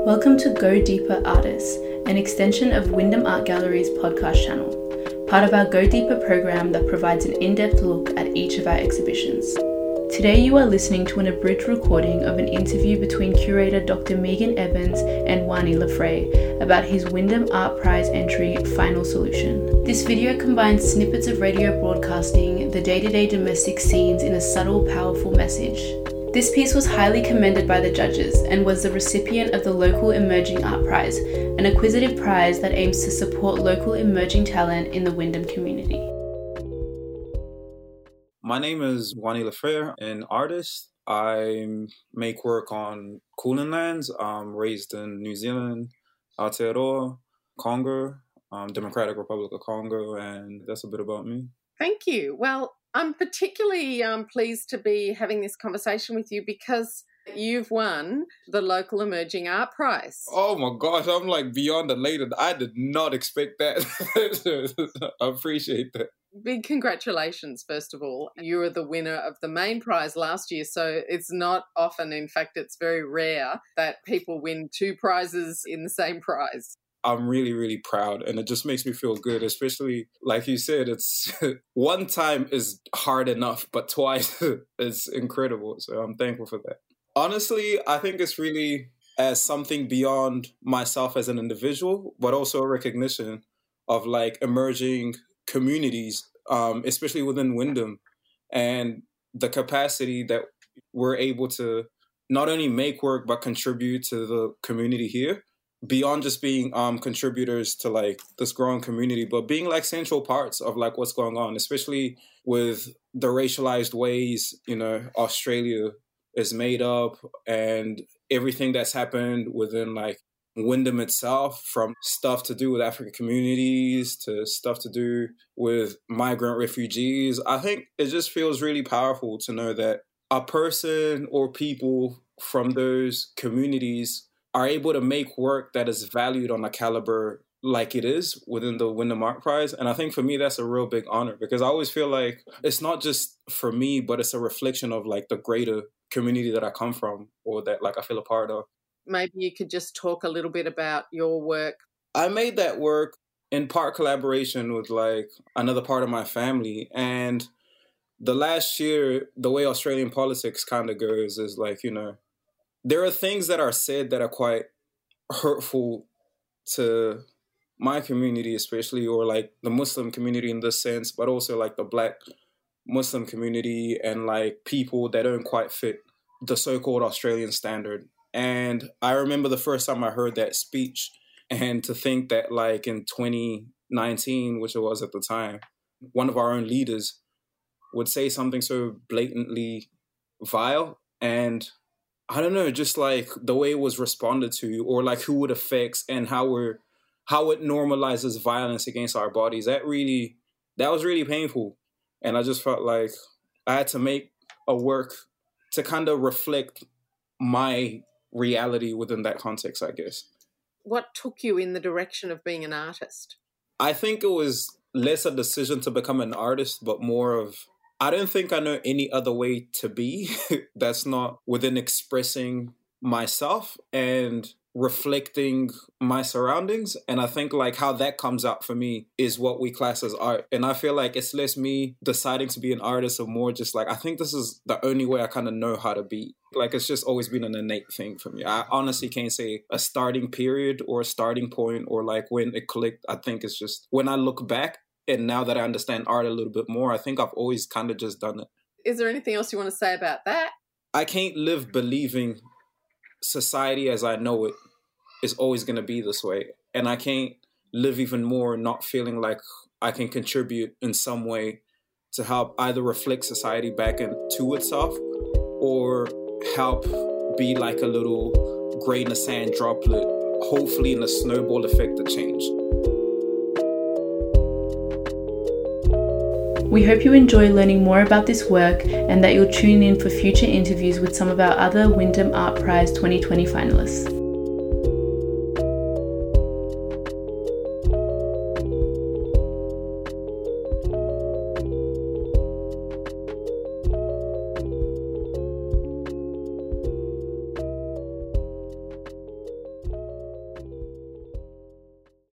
Welcome to Go Deeper Artists, an extension of Wyndham Art Gallery's podcast channel, part of our Go Deeper program that provides an in-depth look at each of our exhibitions. Today you are listening to an abridged recording of an interview between curator Dr. Megan Evans and Wani Lafray about his Wyndham Art Prize entry, Final Solution. This video combines snippets of radio broadcasting the day-to-day domestic scenes in a subtle, powerful message. This piece was highly commended by the judges and was the recipient of the Local Emerging Art Prize, an acquisitive prize that aims to support local emerging talent in the Wyndham community. My name is Wani Lafray, an artist. I make work on Kulin lands. I'm raised in New Zealand, Aotearoa, Congo, Democratic Republic of Congo, and that's a bit about me. Thank you. Well, I'm particularly pleased to be having this conversation with you because you've won the Local Emerging Art Prize. Oh my gosh, I'm like beyond elated. I did not expect that. I appreciate that. Big congratulations, first of all. You were the winner of the main prize last year, so it's not often, in fact, it's very rare that people win two prizes in the same prize. I'm really, really proud, and it just makes me feel good, especially, like you said, it's one time is hard enough, but twice is incredible, so I'm thankful for that. Honestly, I think it's really as something beyond myself as an individual, but also a recognition of like emerging communities, especially within Wyndham, and the capacity that we're able to not only make work, but contribute to the community here. Beyond just being contributors to like this growing community, but being like central parts of like what's going on, especially with the racialized ways, Australia is made up and everything that's happened within like Wyndham itself, from stuff to do with African communities to stuff to do with migrant refugees. I think it just feels really powerful to know that a person or people from those communities are able to make work that is valued on a caliber like it is within the Wyndham Art Prize. And I think for me, that's a real big honor because I always feel like it's not just for me, but it's a reflection of like the greater community that I come from or that like I feel a part of. Maybe you could just talk a little bit about your work. I made that work in part collaboration with like another part of my family. And the last year, the way Australian politics kind of goes is like, there are things that are said that are quite hurtful to my community, especially, or like the Muslim community in this sense, but also like the Black Muslim community and like people that don't quite fit the so-called Australian standard. And I remember the first time I heard that speech, and to think that like in 2019, which it was at the time, one of our own leaders would say something so blatantly vile. And I don't know, just like the way it was responded to, or like who it affects and how it normalizes violence against our bodies. That was really painful. And I just felt like I had to make a work to kind of reflect my reality within that context, I guess. What took you in the direction of being an artist? I think it was less a decision to become an artist, but more of, I don't think I know any other way to be that's not within expressing myself and reflecting my surroundings. And I think like how that comes out for me is what we class as art. And I feel like it's less me deciding to be an artist or more just like, I think this is the only way I kind of know how to be. Like it's just always been an innate thing for me. I honestly can't say a starting period or a starting point or like when it clicked. I think it's just when I look back, and now that I understand art a little bit more, I think I've always kind of just done it. Is there anything else you want to say about that? I can't live believing society as I know it is always going to be this way. And I can't live even more not feeling like I can contribute in some way to help either reflect society back into itself or help be like a little grain of sand droplet, hopefully in a snowball effect of change. We hope you enjoy learning more about this work and that you'll tune in for future interviews with some of our other Wyndham Art Prize 2020 finalists.